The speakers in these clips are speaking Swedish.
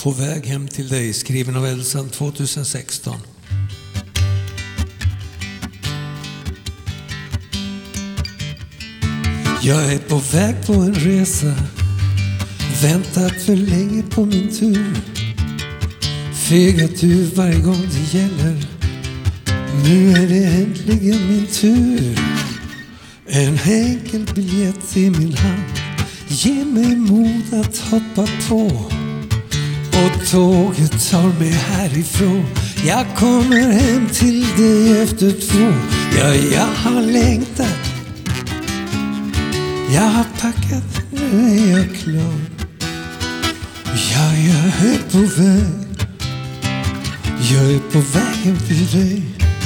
På väg hem till dig, skriven av Elsan 2016. Jag är på väg på en resa, väntat för länge på min tur. Fegat du varje gång det gäller, nu är det äntligen min tur. En enkel biljett i min hand, ge mig mod att hoppa på. Och tåget tar mig härifrån, jag kommer hem till dig efter 2. Ja, jag har längtat, jag har packat, nu är jag klar. Ja, jag är på väg, jag är på vägen till dig.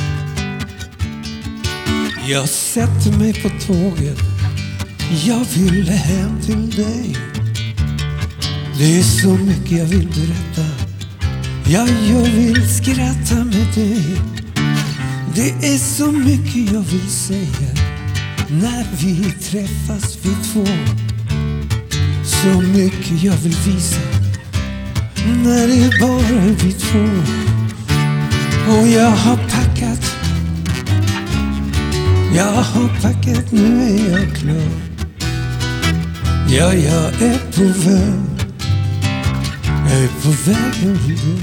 Jag sätter mig på tåget, jag vill hem till dig. Det är så mycket jag vill berätta, ja, jag vill skratta med dig. Det är så mycket jag vill säga när vi träffas vi två. Så mycket jag vill visa när det är bara vi två. Och jag har packat, nu är jag klar. Ja, jag är på väg, jag är på vägen till dig.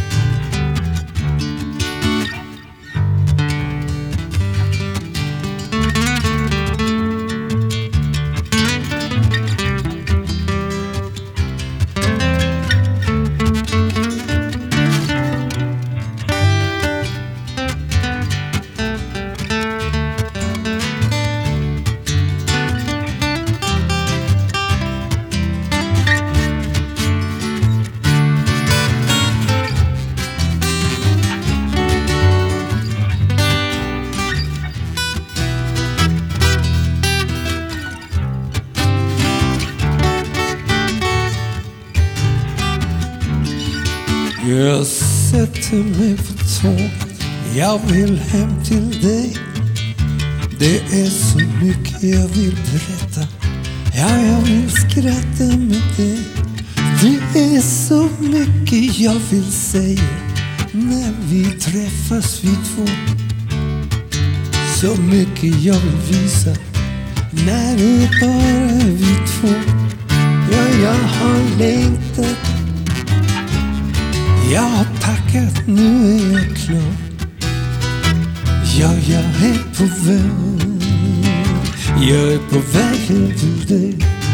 Jag sätter mig på tåget, jag vill hem till dig. Det är så mycket jag vill berätta, ja, jag vill skratta med dig. Det är så mycket jag vill säga när vi träffas vi två. Så mycket jag vill visa när det är bara vi två. Ja, jag har längtat, jag har packat, nu är jag klar. Ja, jag är på väg, jag är på vägen till dig.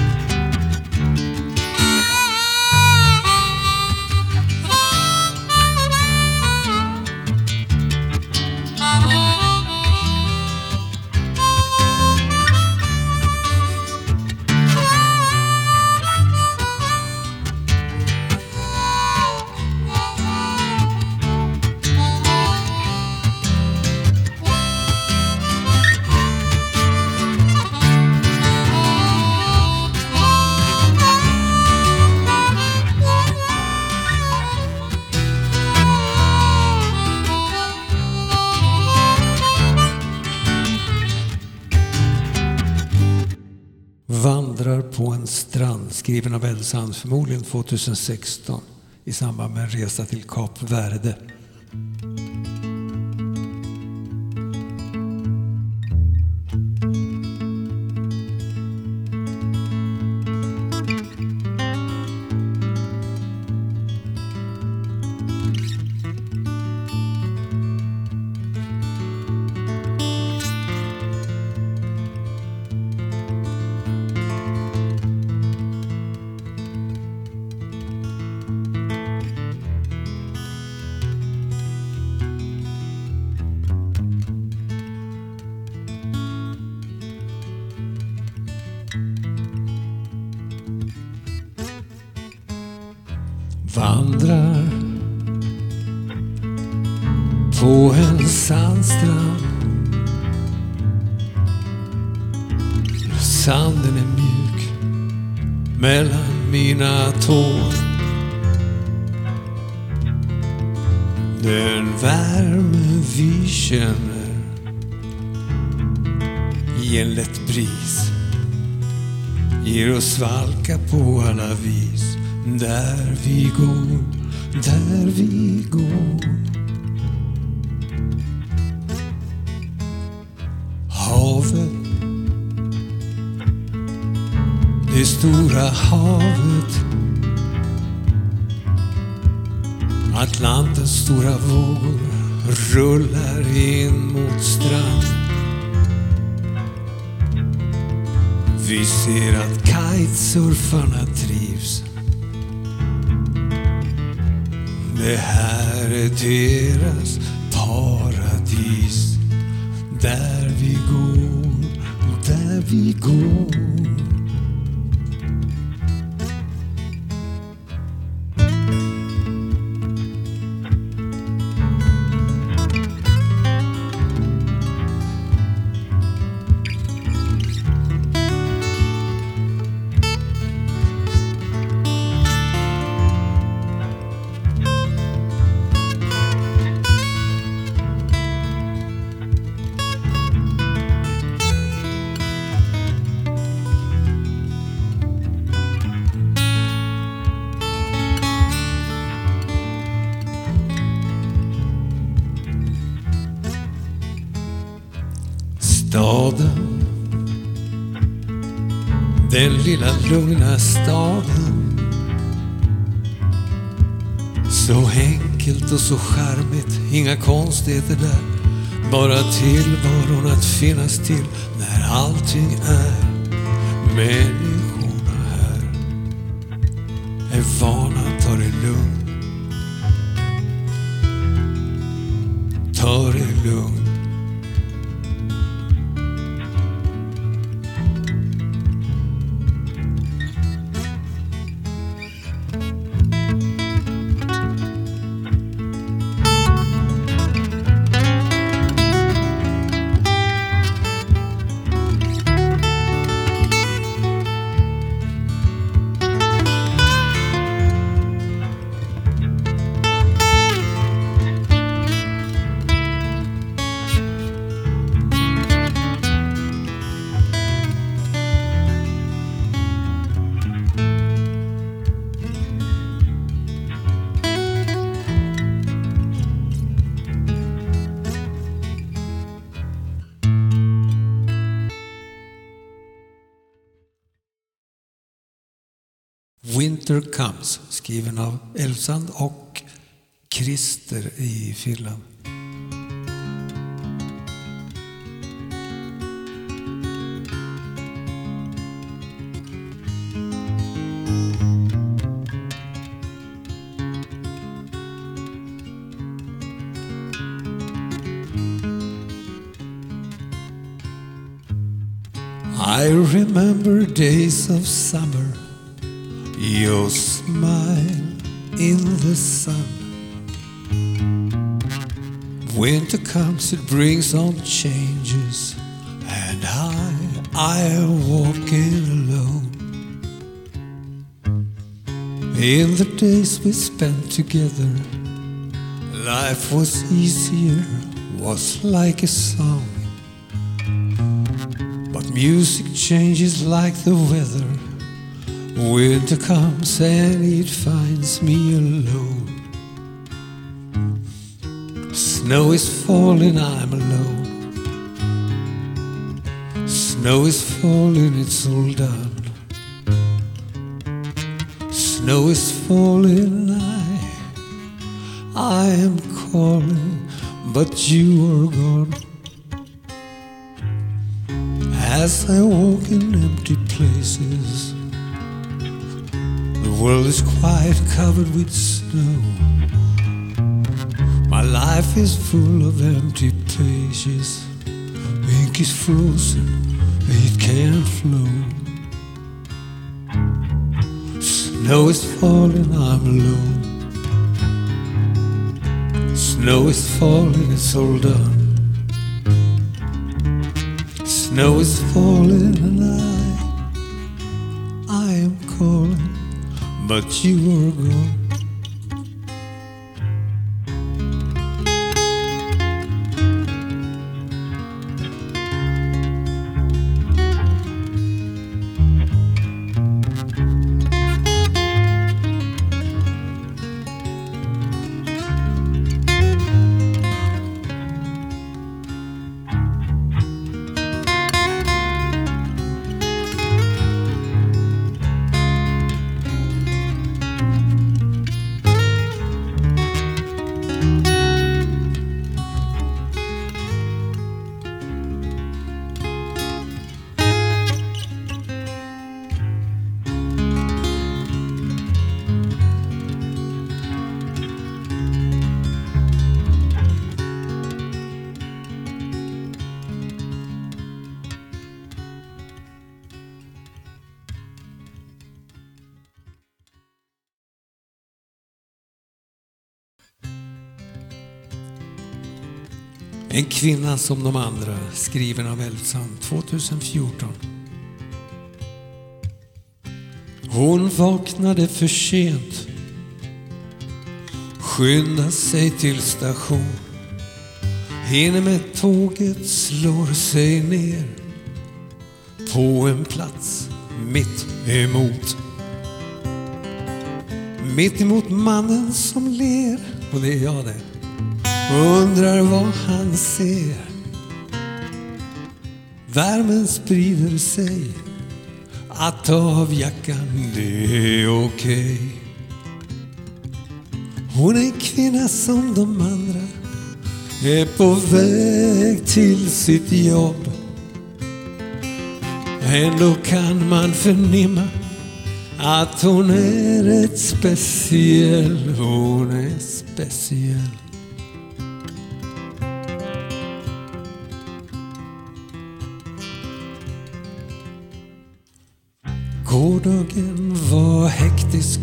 Vandrar på en strand, skriven av Elsan, förmodligen 2016 i samband med en resa till Kap Verde. Vandrar på en sandstrand, sanden är mjuk mellan mina tår. Den värme vi känner i en lätt bris ger oss svalka på alla vis. där vi går, där vi går. Havet, det stora havet, Atlantens stora vågor rullar in mot strand. Vi ser att kitesurfarna trivs. Det här är deras paradis. Där vi går, där vi går. Staden, den lilla lugna staden, så enkelt och så charmigt, inga konstigheter där, bara tillvaron att finnas till när allting är. Människorna här är vana att ta det lugnt, ta det lugnt. Winter Comes, skriven av Elfsand och Christer i Finland. I remember days of summer, your smile in the sun. Winter comes, it brings on changes, and I am walking alone. In the days we spent together, life was easier, was like a song. But music changes like the weather. Winter comes and it finds me alone. Snow is falling, I'm alone. Snow is falling, it's all done. Snow is falling, I am calling, but you are gone. As I walk in empty places, the world is quite covered with snow. My life is full of empty places. Ink is frozen, it can't flow. Snow is falling, I'm alone. Snow is falling, it's all done. Snow is falling and I am calling, but you are gone. En kvinna som de andra, skriven av Elfsand 2014. Hon vaknade för sent, skynda sig till station. Hinner med tåget, slår sig ner på en plats mitt emot. Mitt emot mannen som ler, och det är jag det. Undrar vad han ser. Värmen sprider sig. Att ta av jackan, det är okej. Hon är en kvinna som de andra, är på väg till sitt jobb. Ändå kan man förnimma att hon är rätt speciell. Hon är speciell. Gårdagen var hektisk.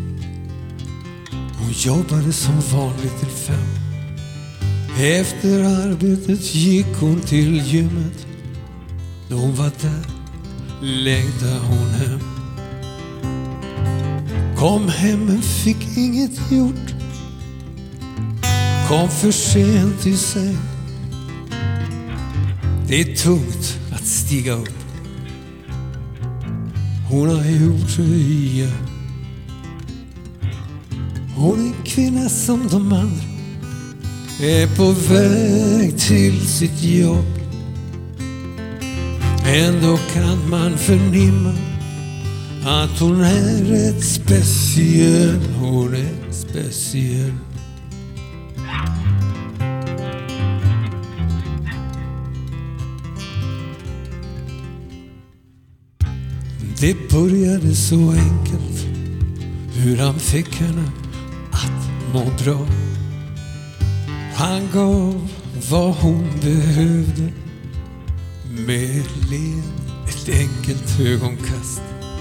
Hon jobbade som vanligt till 5. Efter arbetet gick hon till gymmet. Då hon var där längtade hon hem. Kom hem men fick inget gjort. Kom för sent i säng. Det är tungt att stiga upp. Hon har gjort det igen. Hon är en kvinna som de andra, är på väg till sitt jobb. Ändå kan man förnimma att hon är rätt speciell. Hon är speciell. Det började så enkelt, hur han fick henne att må bra. Han gav vad hon behövde med ett enkelt ögonkast.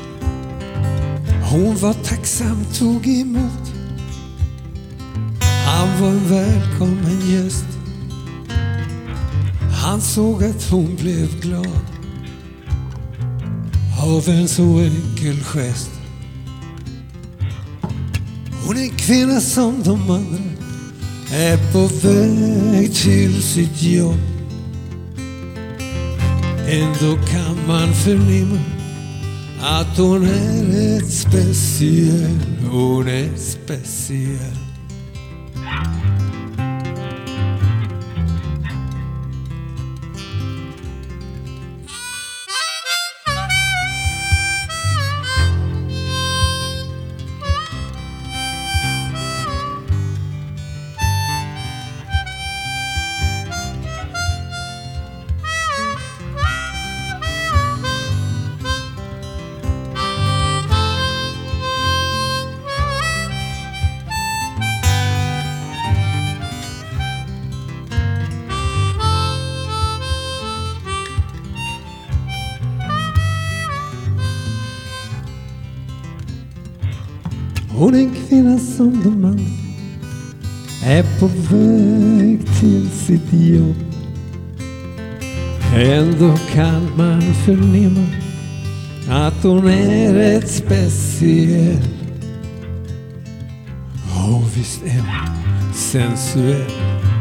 Hon var tacksam, tog emot. Han var en välkommen gäst. Han såg att hon blev glad av en så enkel gest. Hon är en kvinna som de andra, är på väg till sitt jobb. Ändå kan man förnimma att hon är rätt speciell. Hon är speciell. Hon är en kvinna som de andra, är på väg till sitt jobb. Ändå kan man förnimma att hon är rätt speciell. Och visst är hon sensuell.